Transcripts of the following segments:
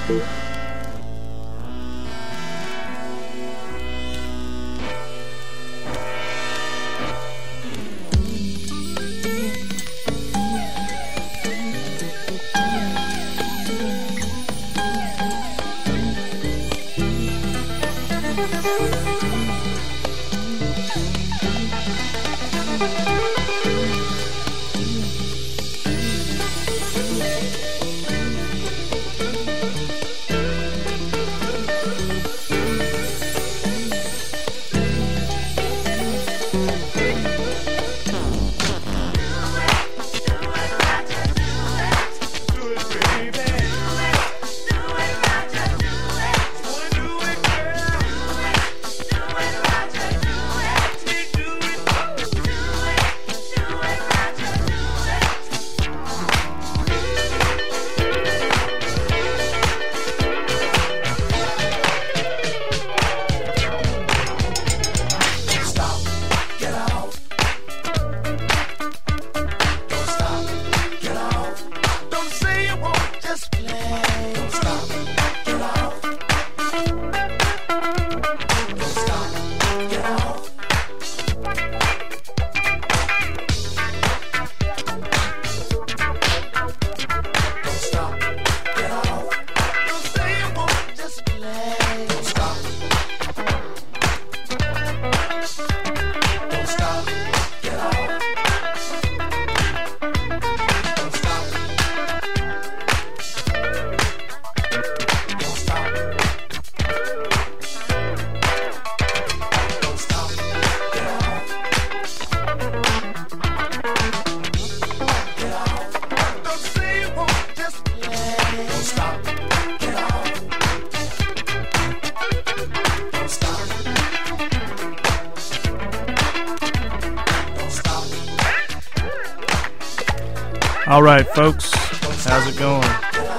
All right, folks, how's it going?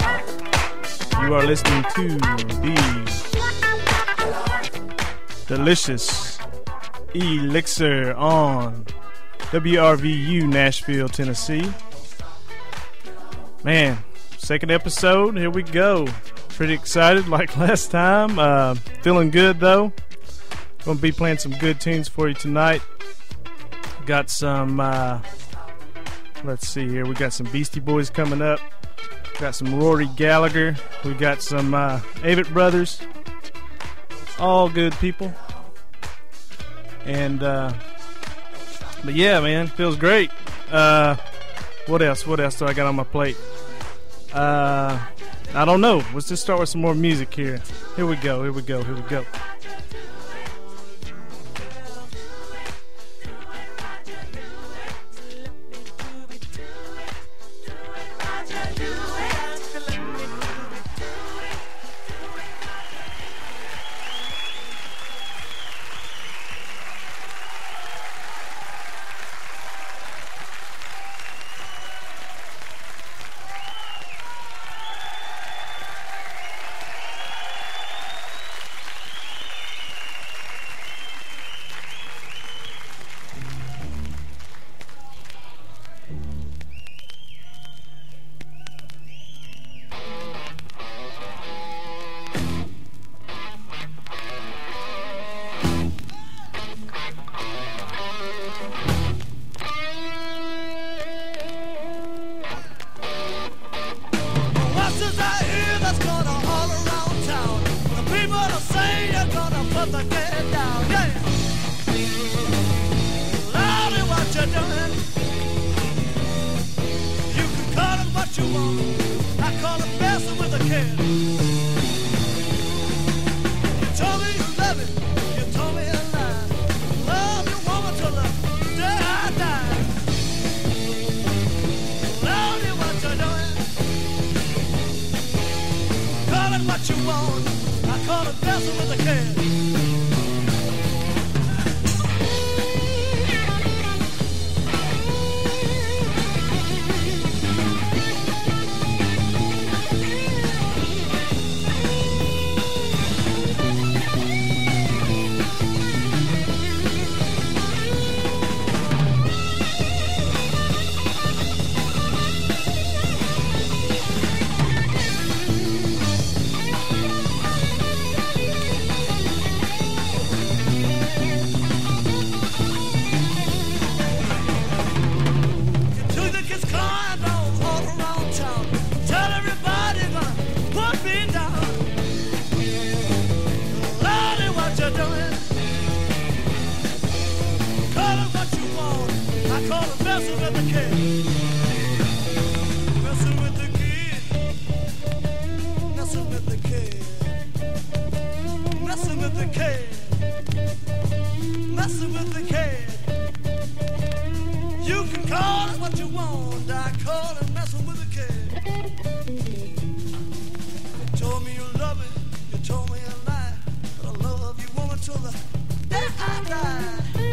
You are listening to the delicious Elixir on WRVU Nashville, Tennessee. Man, second episode, here we go. Pretty excited like last time. Feeling good though. Gonna be playing some good tunes for you tonight. Got some let's see here. We got some Beastie Boys coming up. Got some Rory Gallagher. We got some Avett Brothers. All good people. And but yeah, man, feels great. What else do I got on my plate? I don't know. Let's just start with some more music here. Here we go. with the kid. Messing with the kid. Messing with the kid. Messing with the kid. Messing with the kid. You can call it what you want. I call it messing with the kid. You told me you love me. You told me you lie. But I love you, woman, till the day I die.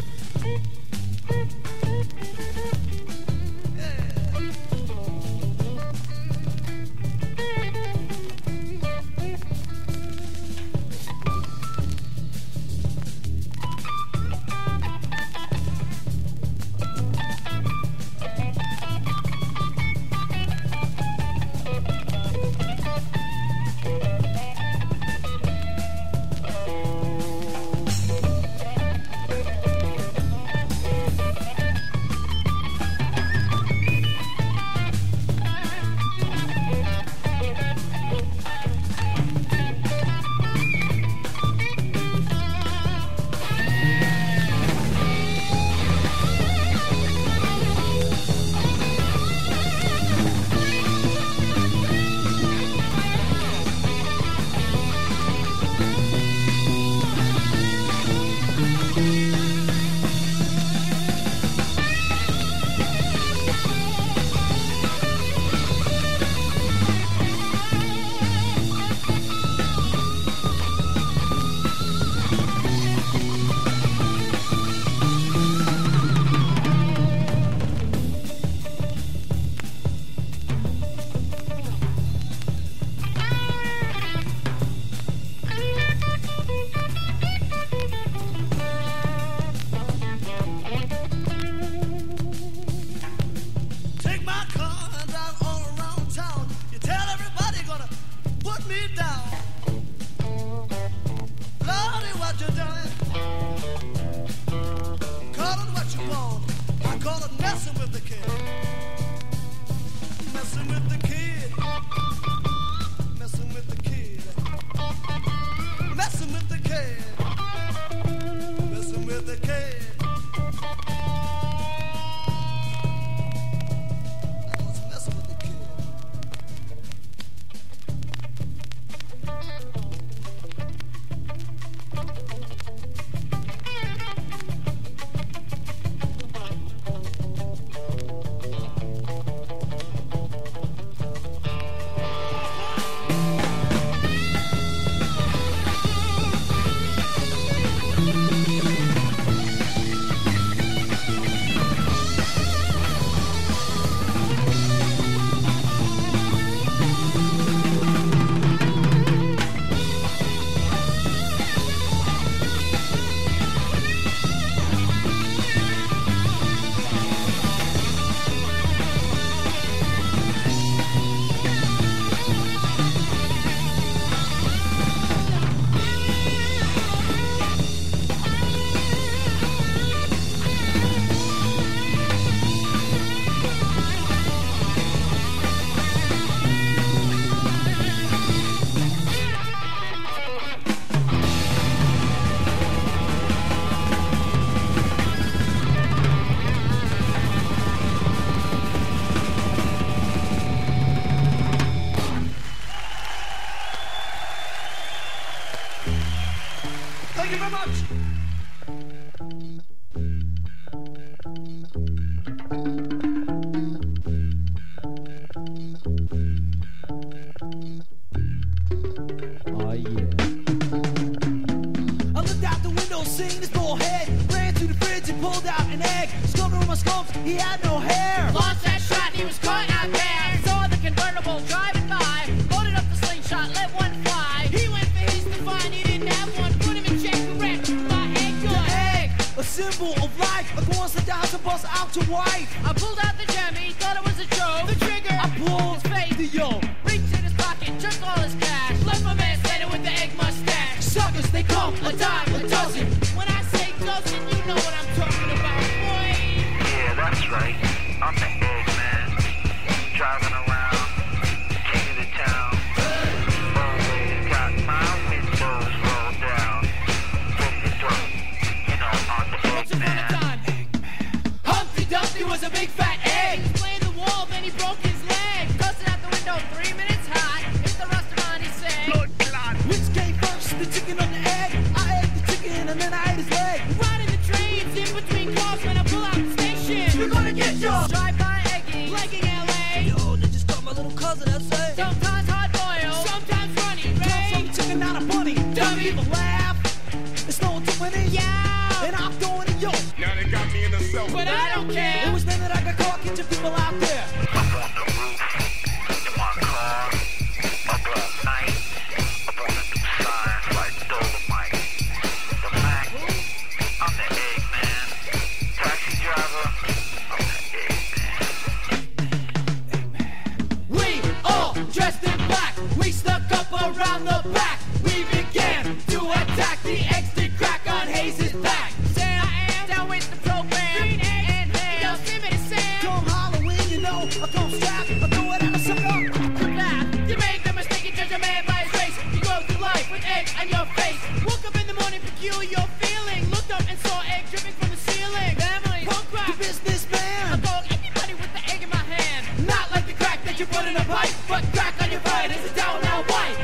Thank you very much. Oh yeah. I looked out the window, seen his bullhead. Ran to the fridge and pulled out an egg. Sculpted on my sculpts, he had no hair. Lost that shot, he was caught out there. Saw the convertible driving by. Loaded up the slingshot, let one fly. He went for his to find he didn't have one. Put him in check, correct. My egg gun. The egg, a symbol of life. A go on the down to bust out to wife. I pulled out the gem, he thought it was a joke. The trigger, I pulled his face. the yo. Reached in his pocket, took all his cash. Left my man standing with the egg mustache. Suckers, they come A dime, a dozen. When I say dozen, you know what I'm talking about, boy. Yeah, that's right. I'm the egg man. Driving around, king of the town. Always got my windows rolled down. Ready to throw. You know, I'm the egg Once upon a man. time, Humpty Dumpty was a big fat egg. egg on your face. Woke up in the morning, peculiar feeling. Looked up and saw egg dripping from the ceiling. Family, punk rock, The businessman. I called anybody with the egg in my hand. Not like the crack that you put in a pipe, but crack on your right is a down now white.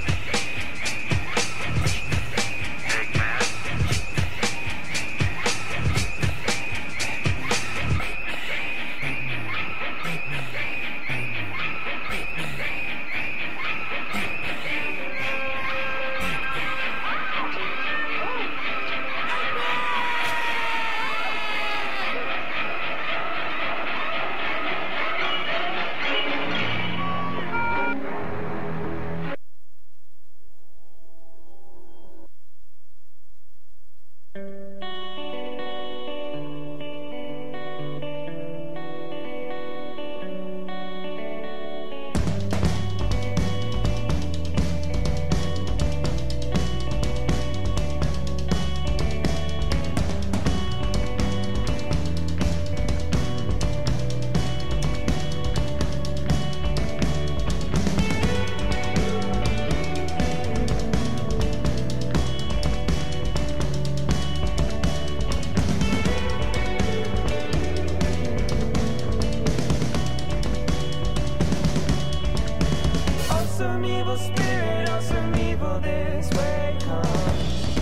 Some evil spirit or some evil this way comes.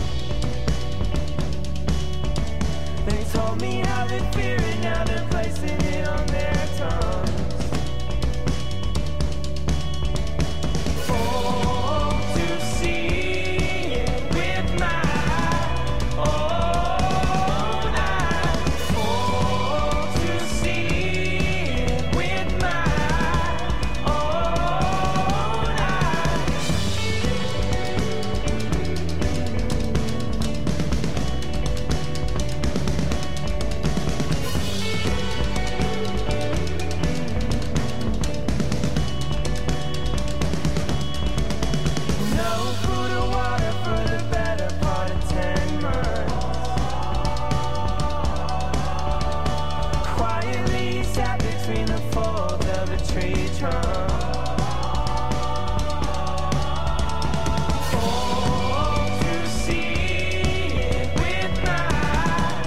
They told me how they fear it, now they're placing it on their tongues. Oh, to see it with my own eyes. Oh, to see it with my own eyes. No food or water for the better part of 10 months. Quietly sat between the folds of a tree trunk. Oh, to see it with my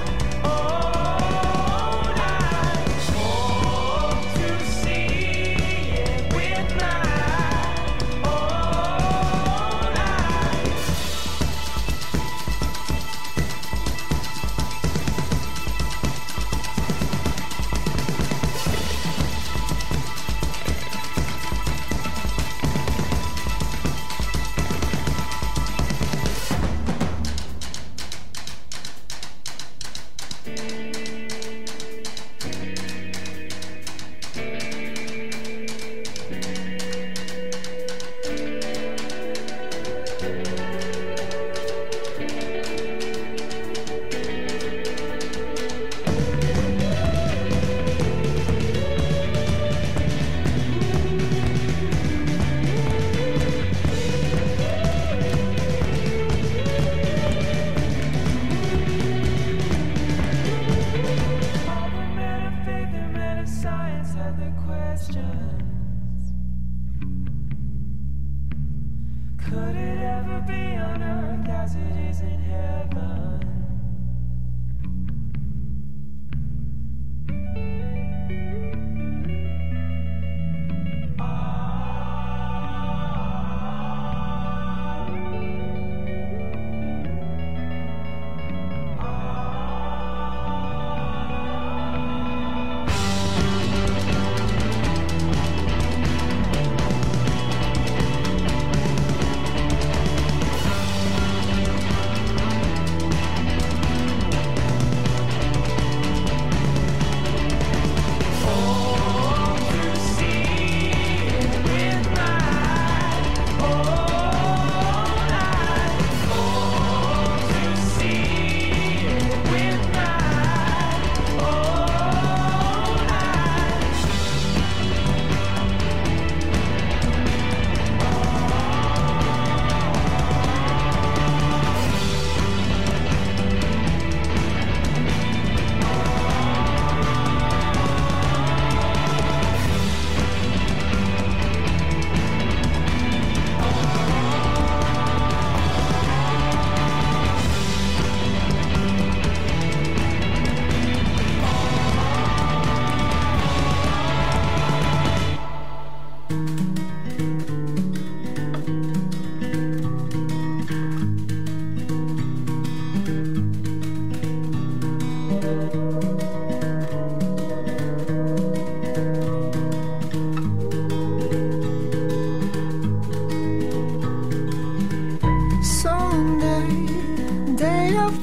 own eyes. Oh, to see it with my own eyes. All the men of faith and men of science had their questions. Could it ever be on earth as it is in heaven?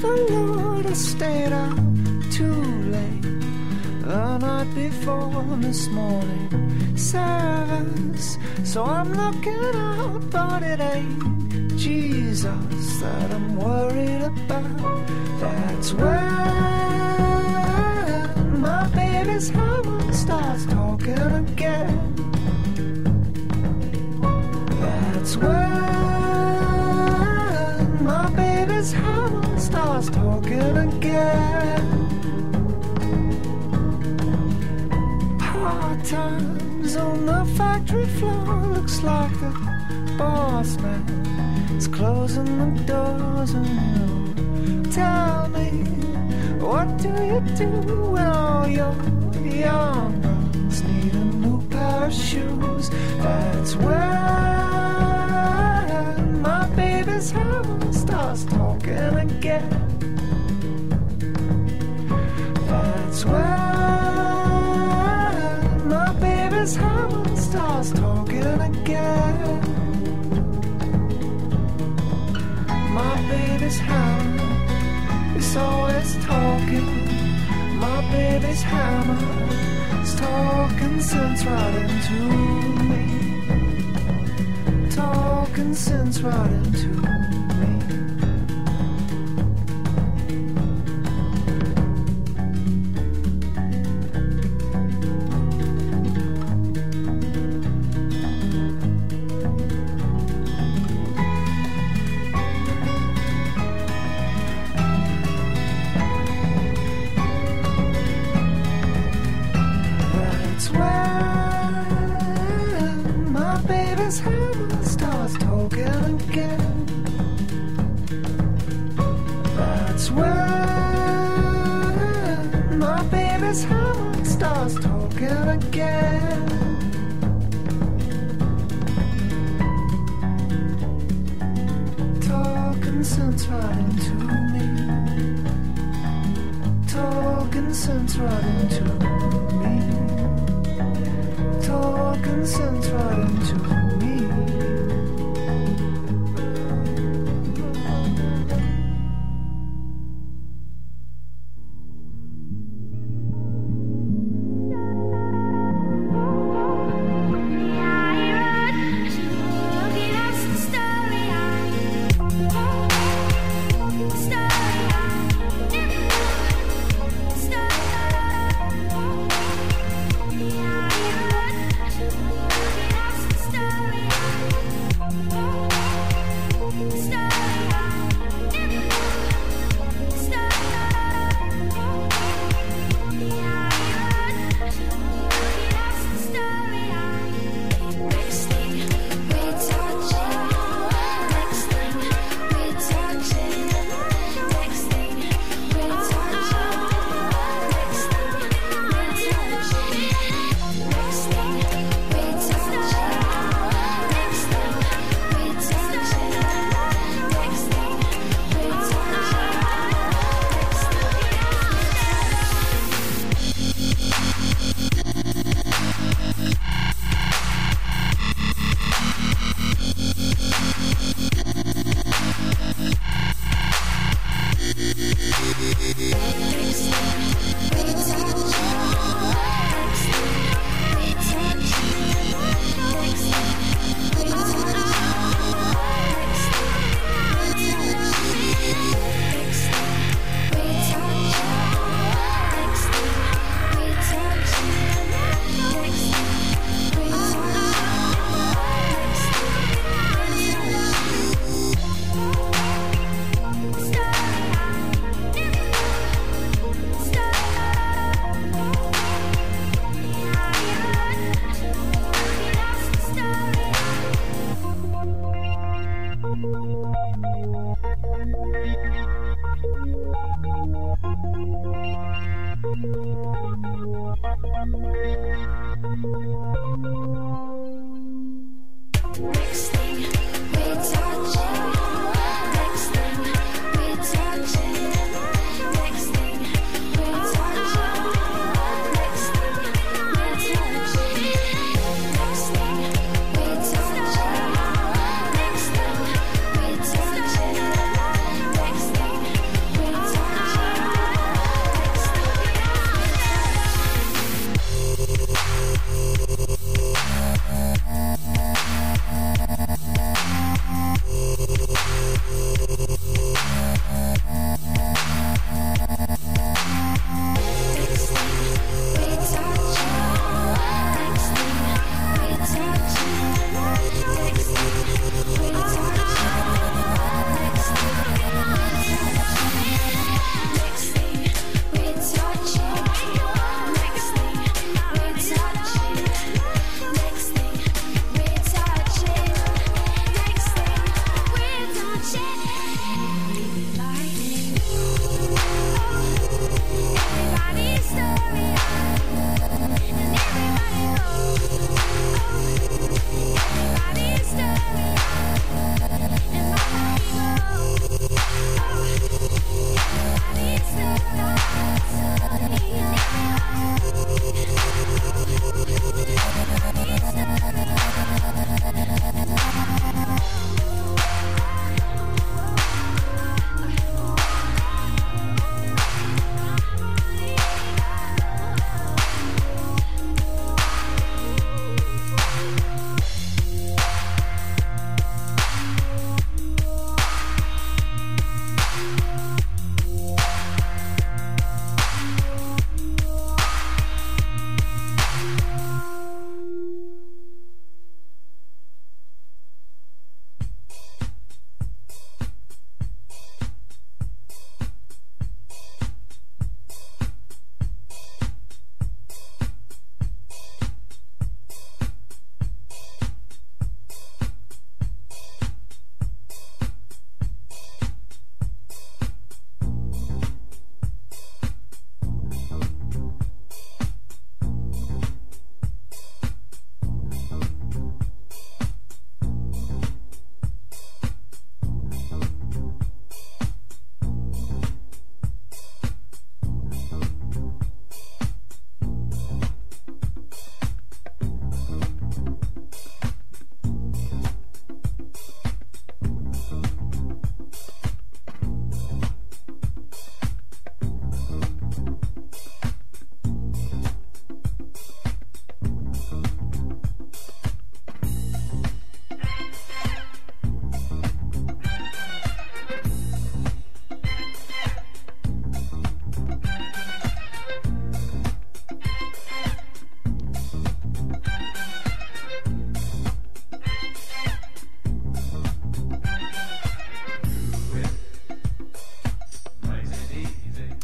the Lord, I stayed out too late the night before this morning service. So I'm looking out, but it ain't Jesus that I'm worried about. That's when my baby's hammer starts talking again. That's when my baby's hammer starts talking again. Hard times on the factory floor, looks like the boss man is closing the doors. And you tell me, what do you do when all your young ones need a new pair of shoes? That's when my baby's hammer starts talking again. That's when my baby's hammer starts talking again. My baby's hammer is always talking. My baby's hammer is talking sense right into me. Talking sense right into me. That's when my baby's hammer starts talking again. That's when my baby's hammer starts talking again. Talking sense right into me. Talking sense right into me. Talking sense right into me.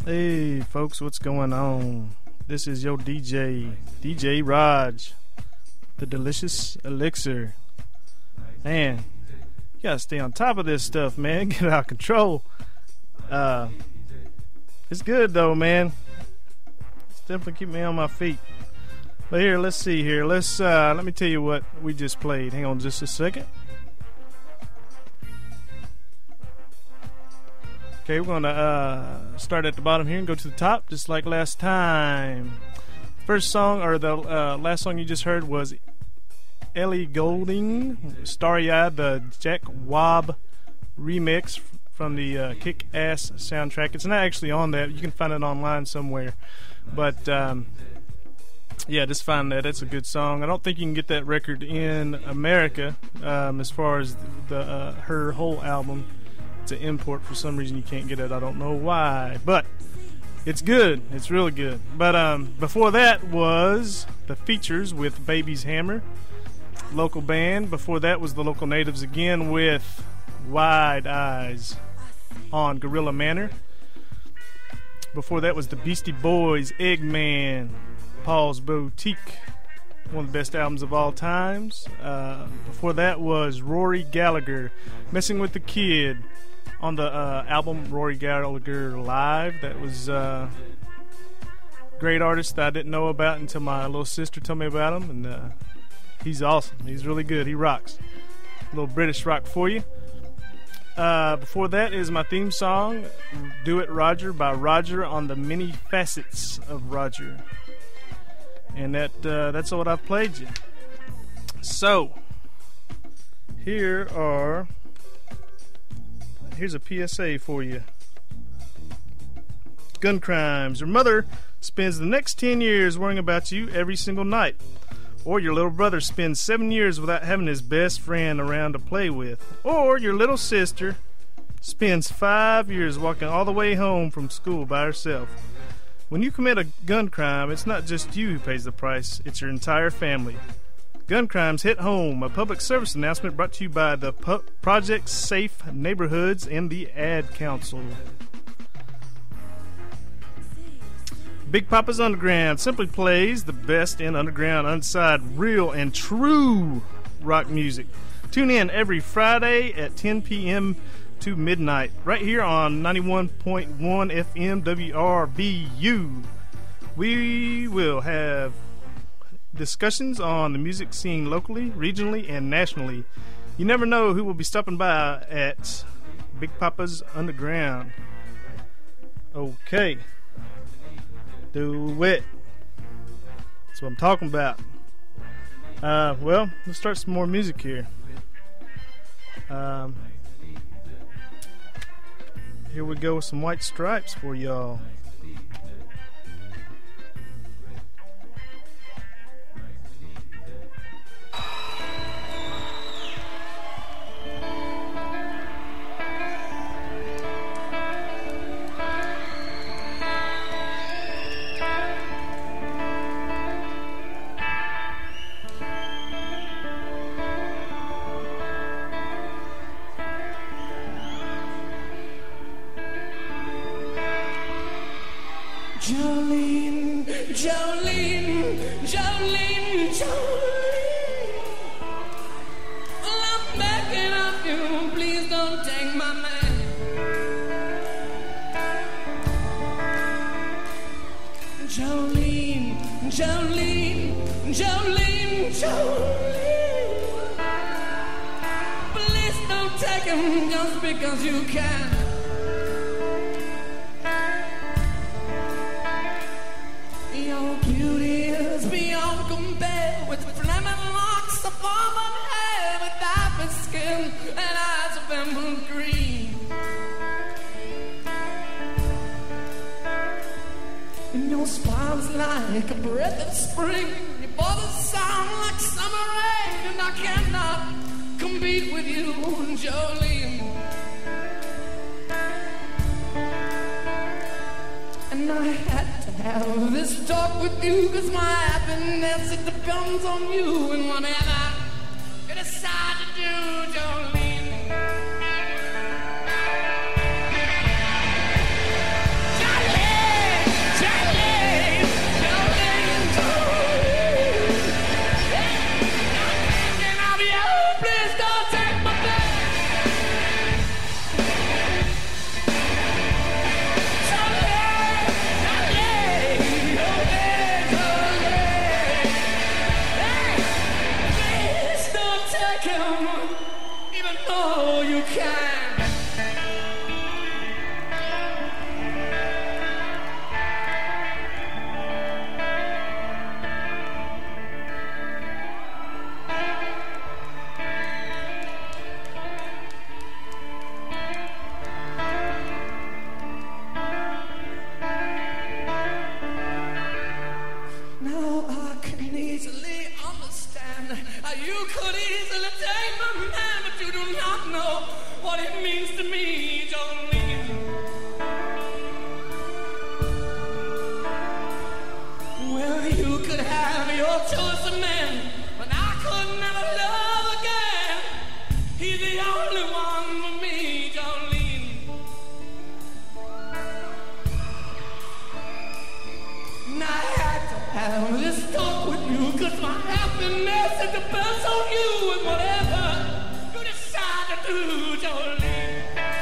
Hey folks, what's going on? This is your DJ Raj, the delicious elixir. Man, you gotta stay on top of this stuff, man. Get out of control. It's good though, man. It's definitely keep me on my feet. But here, let's see here. Let me tell you what we just played. Hang on just a second. Okay, we're gonna start at the bottom here and go to the top, just like last time. First song, or the last song you just heard, was Ellie Goulding, Starry Eyed, the Jack Wobb remix from the Kick-Ass soundtrack. It's not actually on that. You can find it online somewhere. But, yeah, just find that. It's a good song. I don't think you can get that record in America as far as the her whole album. It's an import. For some reason you can't get it. I don't know why. But it's good. It's really good. But before that was the Features with Baby's Hammer, local band. Before that was the Local Natives again with Wide Eyes on Gorilla Manor. Before that was the Beastie Boys, Eggman, Paul's Boutique, one of the best albums of all times. Before that was Rory Gallagher, Messing with the Kid, on the album Rory Gallagher Live. That was a great artist that I didn't know about until my little sister told me about him, and he's awesome. He's really good. He rocks. A little British rock for you. Before that is my theme song, Do It Roger by Roger on the Many Facets of Roger. And that's what I've played you. So, here's a PSA for you. Gun crimes. Your mother spends the next 10 years worrying about you every single night. Or your little brother spends 7 years without having his best friend around to play with. Or your little sister spends 5 years walking all the way home from school by herself. When you commit a gun crime, it's not just you who pays the price, it's your entire family. Gun crimes hit home, a public service announcement brought to you by the Project Safe Neighborhoods and the Ad Council. Big Papa's Underground simply plays the best in underground, unsigned, real, and true rock music. Tune in every Friday at 10 p.m. to midnight, right here on 91.1 FM WRBU. We will have discussions on the music scene locally, regionally, and nationally. You never know who will be stopping by at Big Papa's Underground. Okay. Do it. That's what I'm talking about. Well, let's start some more music here. Here we go with some White Stripes for y'all. Jolene, Jolene, Jolene, Jolene. Well, I'm begging of you, please don't take my man. Jolene, Jolene, Jolene, Jolene. Please don't take him just because you can. Your beauty is beyond compare, with flaming locks of auburn hair, with diamond skin and eyes of emerald green. And your smile is like a breath of spring, your voice sound like summer rain, and I cannot compete with you, Jolene. And I had to have this talk with you, 'cause my happiness, it depends on you. And whatever you decide to do, Jolene. Jolene! not know what it means to me, Jolene. Well, you could have your choice of men, but I could never love again. He's the only one for me, Jolene. And I had to have this talk with you, 'cause my happiness it depends on you and whatever you decide to do, Jolene.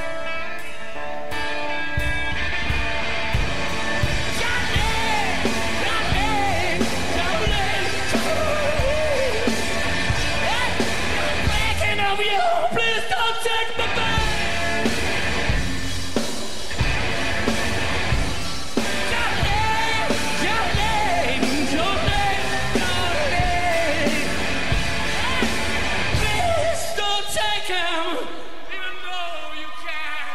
Please don't take me back. Jolene, please don't take him, even though you can.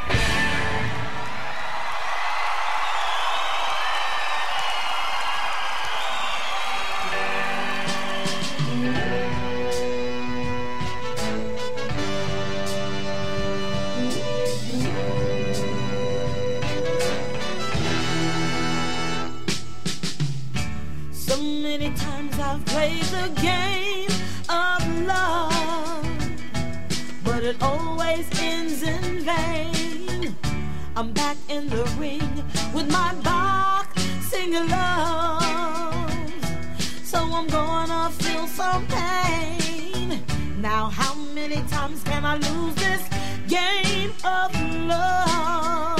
So many times I've played the game of love, but it always ends in vain. I'm back in the ring with my boxing gloves, so I'm gonna feel some pain. Now how many times can I lose this game of love?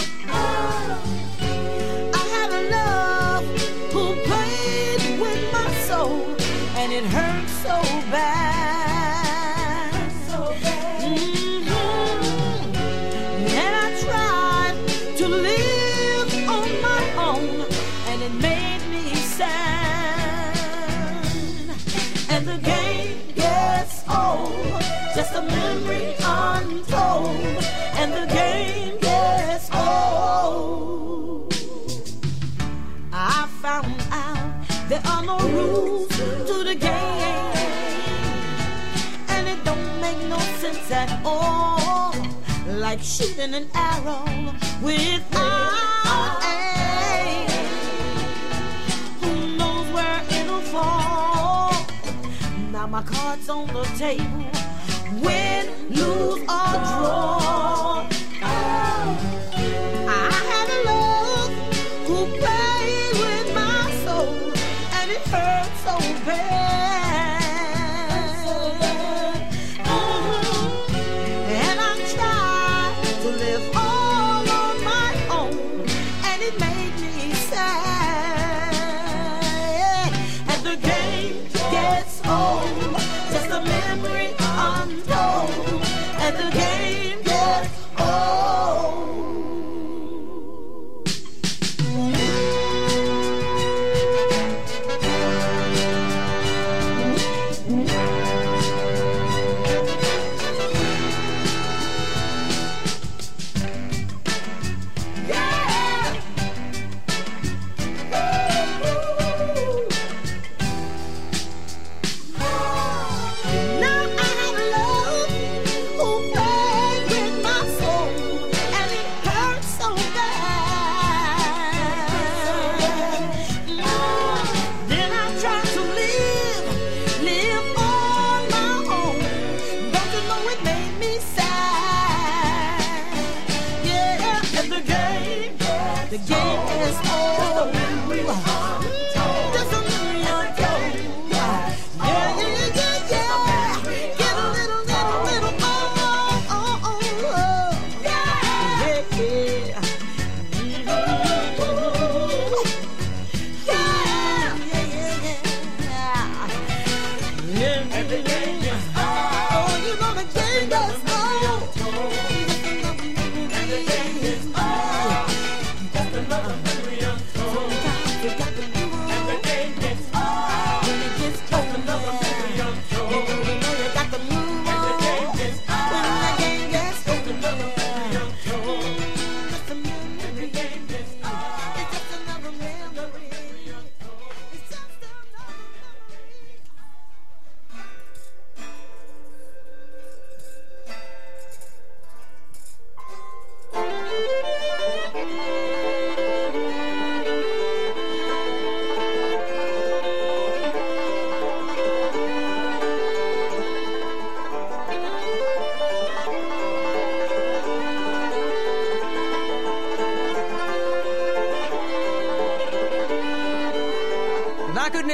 I had a love who played with my soul, and it hurt so bad. And I tried to live on my own, and it made me sad. And the game gets old, just a memory untold. And the game gets old. I found out there are no rules to the game, and it don't make no sense at all, like shooting an arrow without aim. Who knows where it'll fall? Now my cards on the table, win, lose or draw. I had a love who played with my soul, and it hurt so bad. And I tried to live all on my own, and it made me sad. And the game gets old, just a memory untold. And the game gets old. The game is over. Just a memory untold. Yeah. Get a little Sometimes you got to lose.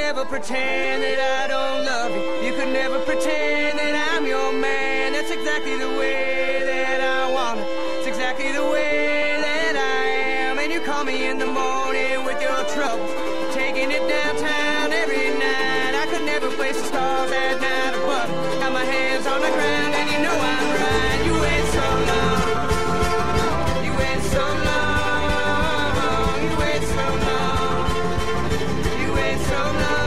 never pretend that I don't love you. You could never pretend that I'm your man. That's exactly the way that I want it. It's exactly the way that I am. And you call me in the morning with your troubles, taking it downtown every night. I could never place the stars at night above. Got my hands on the ground and you know I'm right. You wait so long. You wait so long. You wait so long. You wait so long.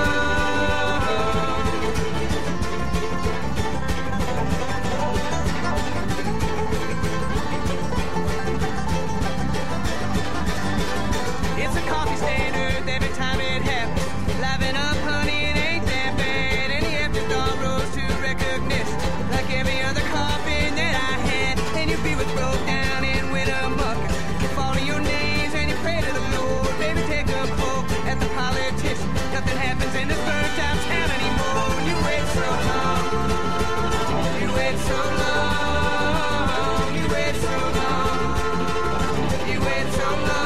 It's a coffee standard every time it happens. Liven up, honey, it ain't that bad. And the afterthought rose to recognition, like every other coffee that I had. And your beer was broke down in Winnemucca. You fall to your knees and you pray to the Lord. Baby, take a poke at the politician. Nothing happens in this burnt out town anymore. You wait so long. You wait so long. You wait so long. You wait so long.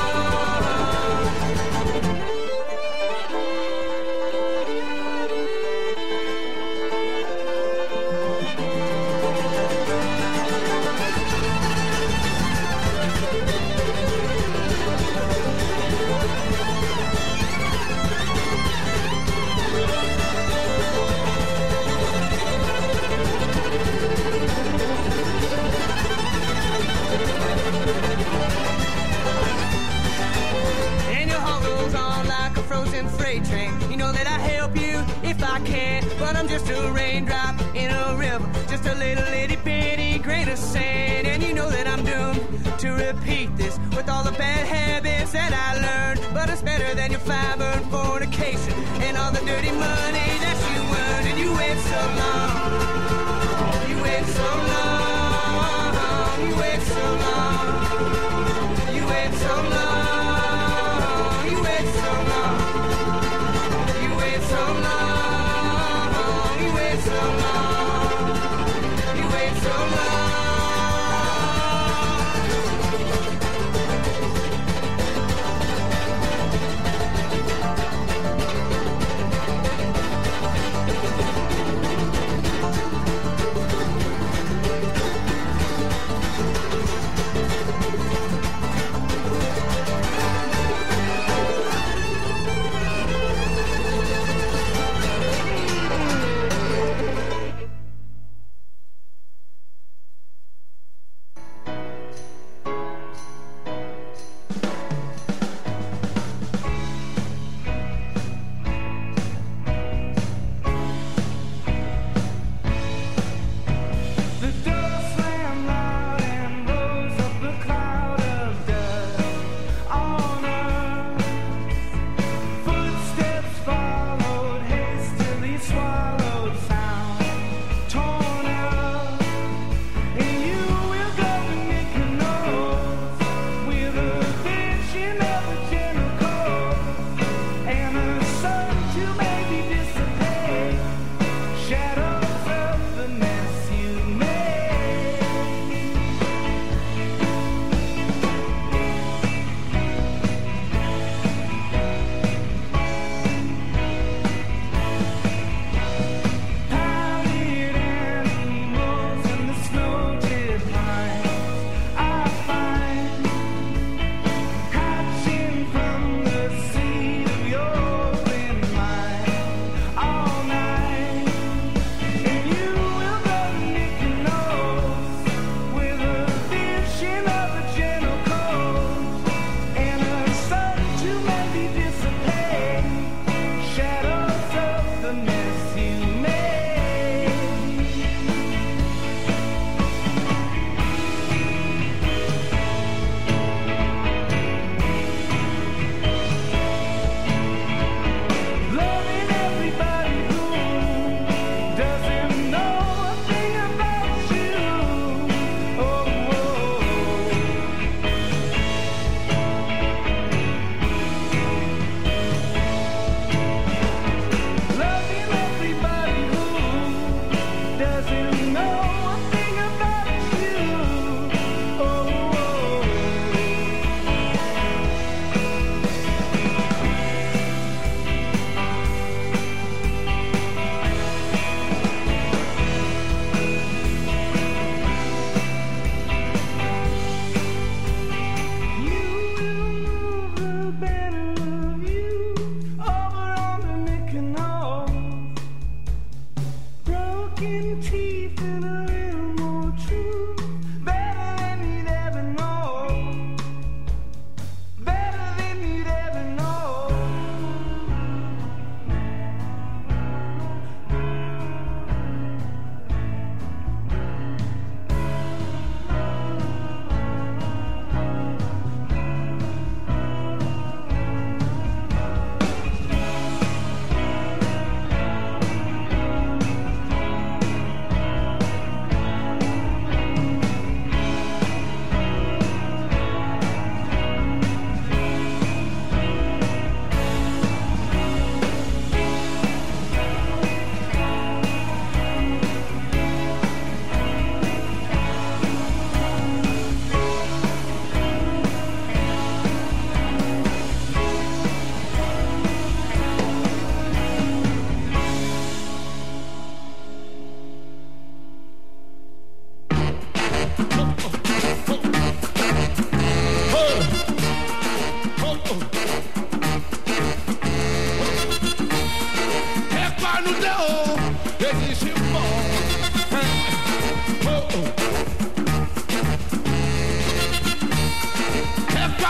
And your heart rolls on like a frozen freight train. You know that I help you if I can, but I'm just a raindrop in a river, just a little itty bitty grain of sand. And you know that I'm doomed to repeat this with all the bad habits that I learned. But it's better than your fiber and fornication and all the dirty money that you earned. And you wait so long. You wait so long. You wait so long. You wait so long. You wait so long. You wait so long. You wait so long. You wait so long.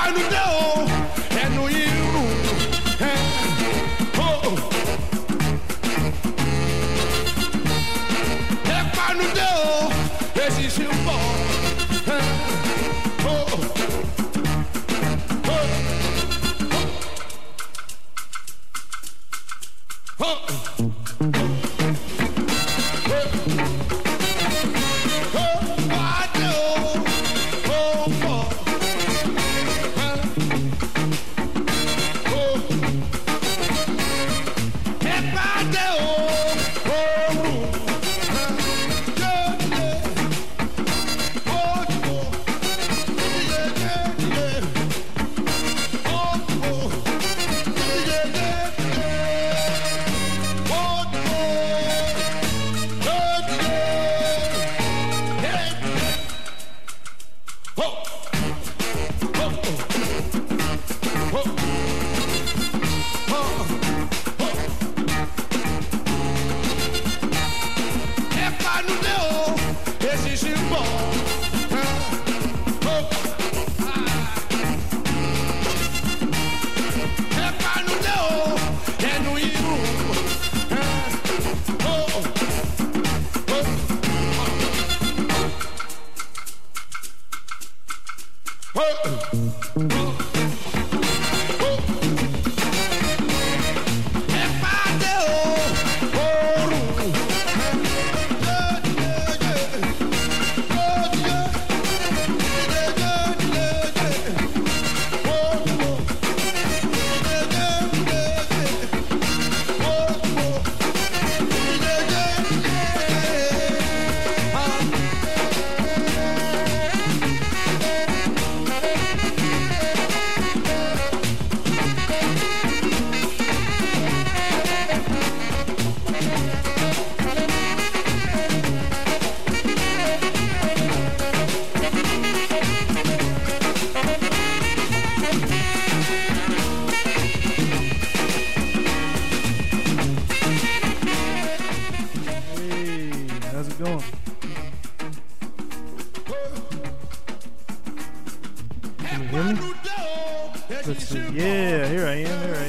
Let's see. Yeah, here I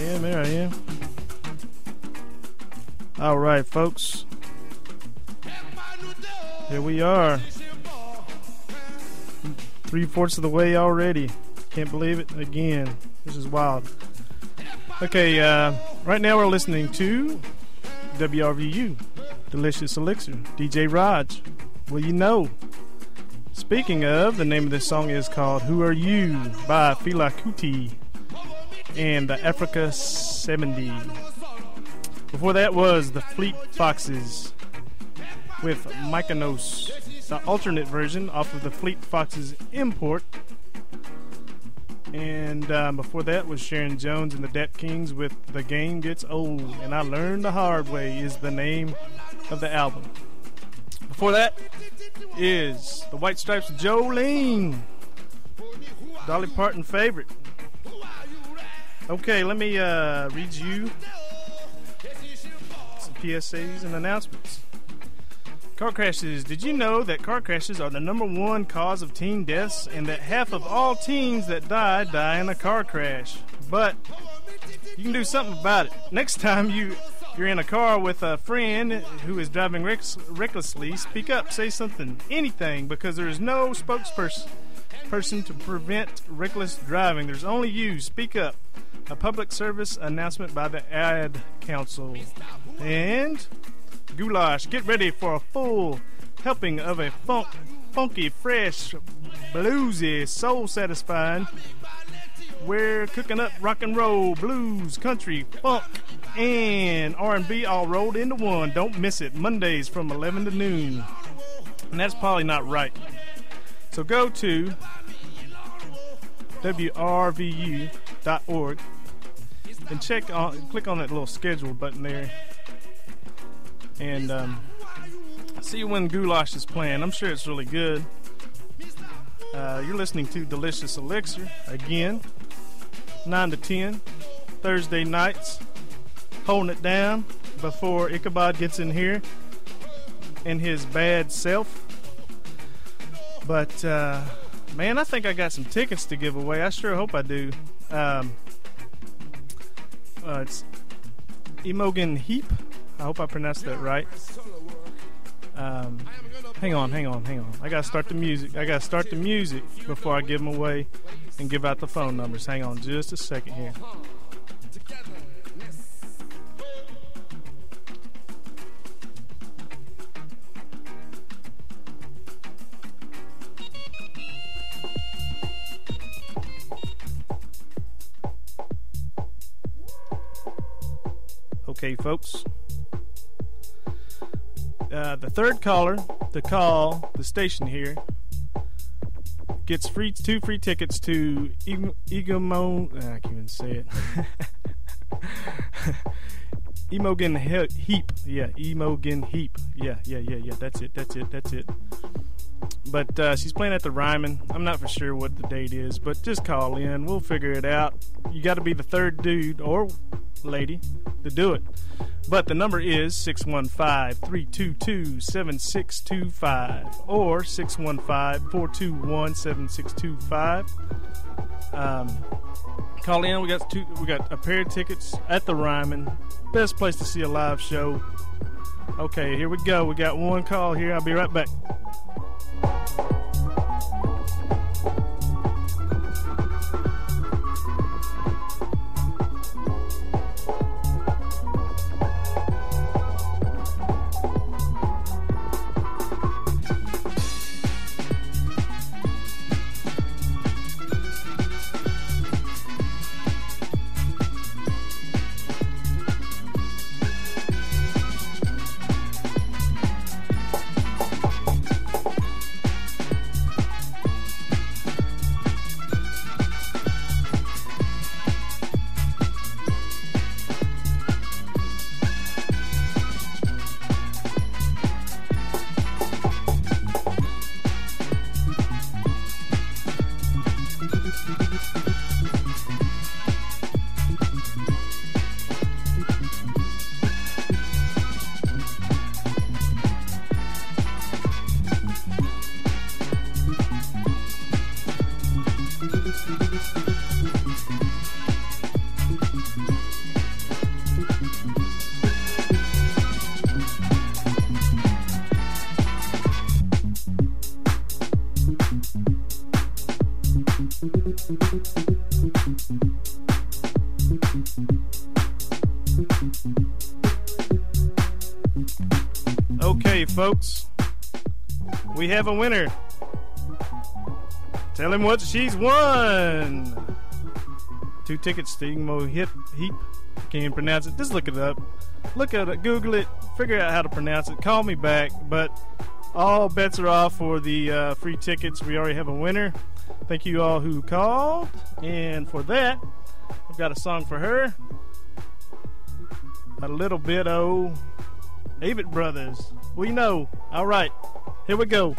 am. All right, folks. Here we are. 3/4 of the way already. Can't believe it. Again, this is wild. Okay, right now we're listening to WRVU, Delicious Elixir, DJ Raj. Well, you know. Speaking of, the name of this song is called Who Are You by Fela Kuti and the Africa 70. Before that was the Fleet Foxes with Mykonos, the alternate version off of the Fleet Foxes import. And before that was Sharon Jones and the Dat Kings with The Game Gets Old, and I Learned the Hard Way is the name of the album. Before that is the White Stripes' Jolene, Dolly Parton favorite. Okay, let me read you some PSAs and announcements. Car crashes. Did you know that car crashes are the #1 cause of teen deaths and that half of all teens that die in a car crash? But you can do something about it. Next time you're in a car with a friend who is driving recklessly, speak up, say something, anything, because there is no spokesperson to prevent reckless driving. There's only you. Speak up. A public service announcement by the Ad Council. And Goulash, get ready for a full helping of a funky, fresh, bluesy, soul-satisfying. We're cooking up rock and roll, blues, country, funk, and R&B all rolled into one. Don't miss it. Mondays from 11 to noon. And that's probably not right. So go to WRVU.org and click on that little schedule button there. And see when Goulash is playing. I'm sure it's really good. You're listening to Delicious Elixir again, 9 to 10, Thursday nights, holding it down before Ichabod gets in here and his bad self. But Man, I think I got some tickets to give away. I sure hope I do. It's Imogen Heap. I hope I pronounced that right. Hang on. I gotta start the music before I give them away and give out the phone numbers. Hang on just a second here. Okay, folks. The third caller to call the station here gets two free tickets to Egomon. I can't even say it. Imogen Heap. Yeah, Imogen Heap. Yeah. That's it. But she's playing at the Ryman. I'm not for sure what the date is, but just call in. We'll figure it out. You got to be the third dude or lady to do it. But the number is 615-322-7625 or 615-421-7625. Call in. We got a pair of tickets at the Ryman. Best place to see a live show. Okay, here we go. We got one call here. I'll be right back. Okay, folks, we have a winner. Tell him what she's won. 2 tickets to Igmo Heap. Can't even pronounce it. Just look it up. Look at it, Google it, figure out how to pronounce it. Call me back. But all bets are off for the free tickets. We already have a winner. Thank you all who called. And for that, I've got a song for her. A little bit of Avett Brothers. We know. All right, here we go.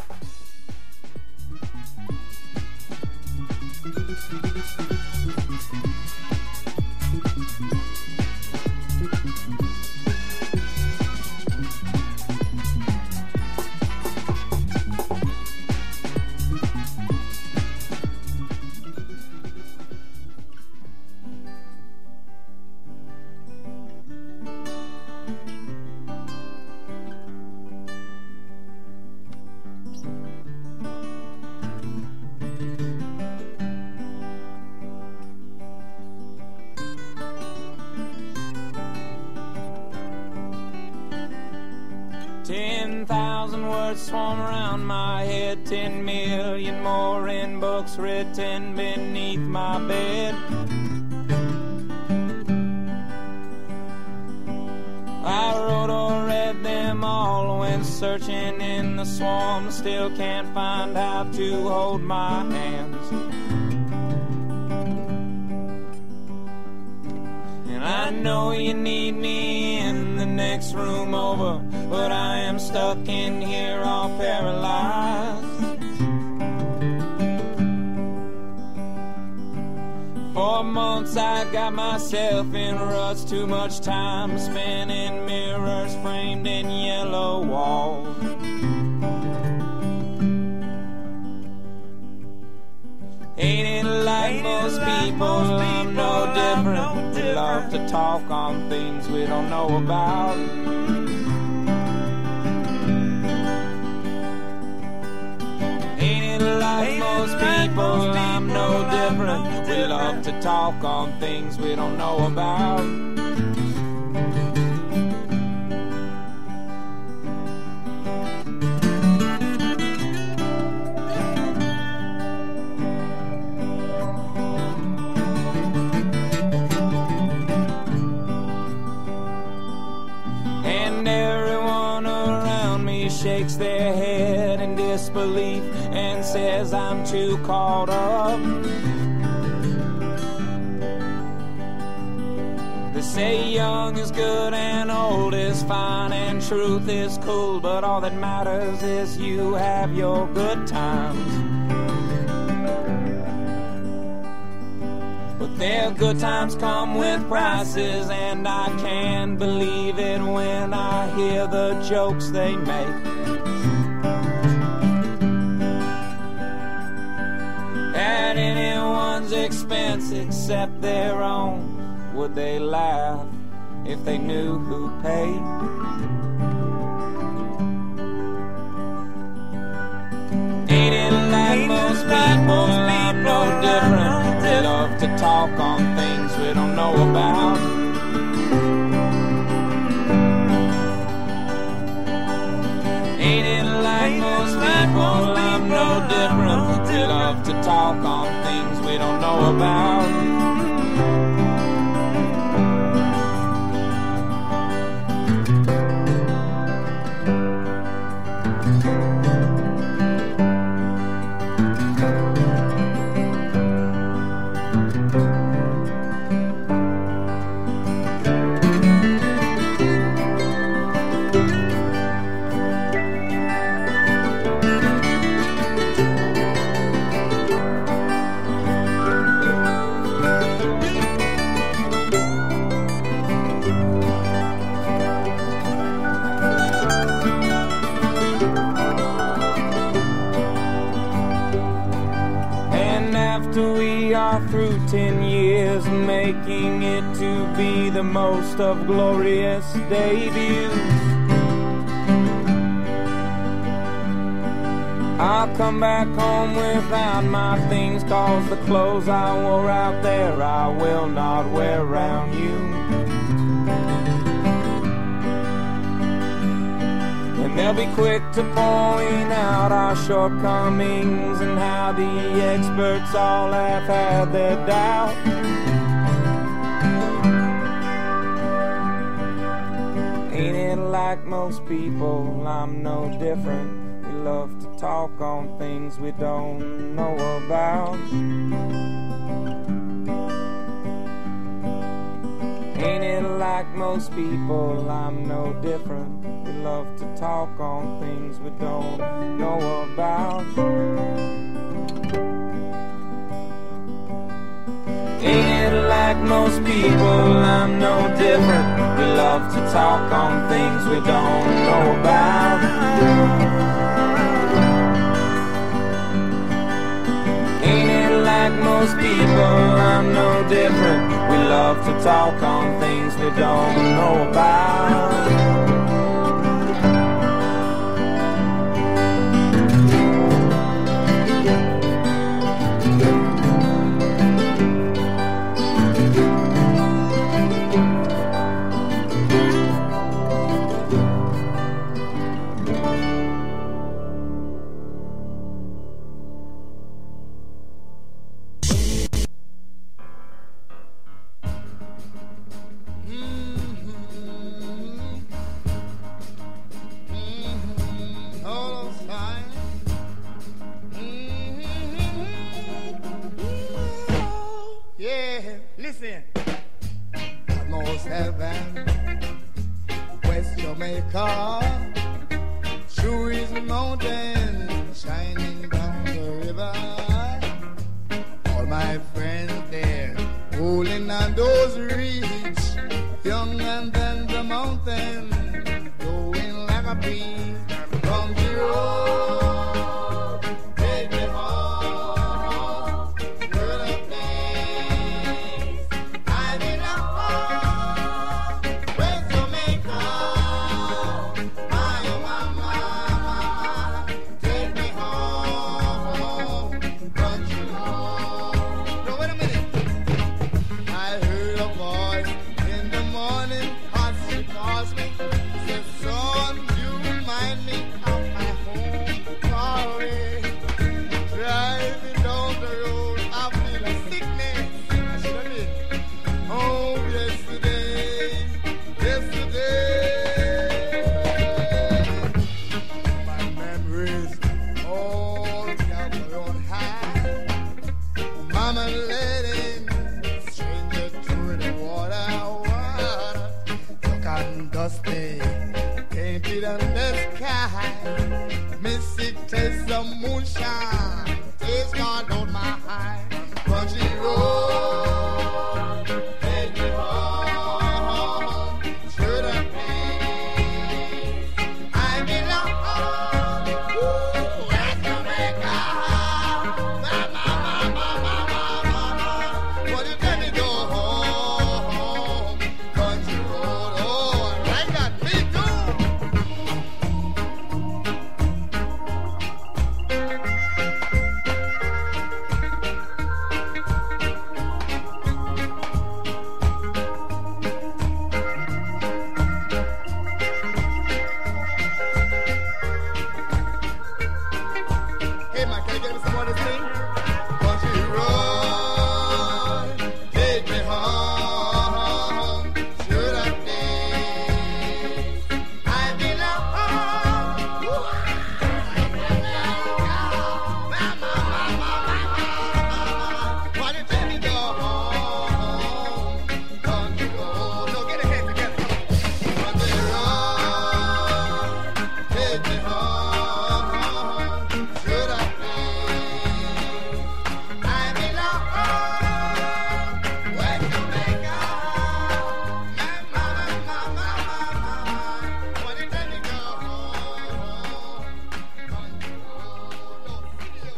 Swarm around my head, 10 million more in books written beneath my bed. I wrote or read them all, went searching in the swarm, still can't find how to hold my hands. And I know you need me in the next room over, but I am stuck in here all paralyzed. For months I got myself in ruts, too much time spent in mirrors framed in yellow walls. Ain't it like most people, I'm no different. We love to talk on things we don't know about. Ain't it like most people, I'm no different. We love to talk on things we don't know about. Shakes their head in disbelief and says I'm too caught up. They say young is good and old is fine and truth is cool, but all that matters is you have your good times. But their good times come with prices, and I can't believe it when I hear the jokes they make. At anyone's expense except their own, would they laugh if they knew who paid? Ain't it like most people, I'm no different. We love to talk on things we don't know about. Ain't it like most people, I'm no different. We love to talk on things we don't know about. Through 10 years, making it to be the most of glorious debuts, I'll come back home without my things, 'cause the clothes I wore out there I will not wear around you. And they'll be quick to point out our shortcomings and how the experts all have had their doubt. Ain't it like most people, I'm no different. We love to talk on things we don't know about. Ain't it like most people, I'm no different. We love to talk on things we don't know about. Ain't it like most people, I'm no different. We love to talk on things we don't know about. Ain't it like most people, I'm no different. We love to talk on things we don't know about. wanna sing? Country road, take me home. Should I stay? I belong home. Why you tell me go home? Country road, no, get a hand together. Country road, take me home. Should I stay? I belong home. Where Jamaica? My mama. Why you tell me go home? Country road, no video.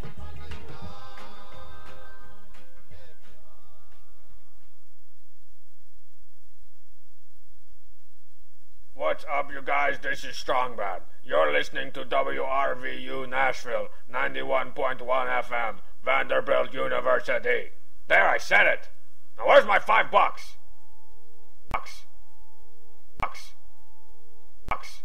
What's up, you guys? This is Strongbad. You're listening to WRVU Nashville, 91.1 FM, Vanderbilt University. There, I said it. Now where's my $5? Bucks.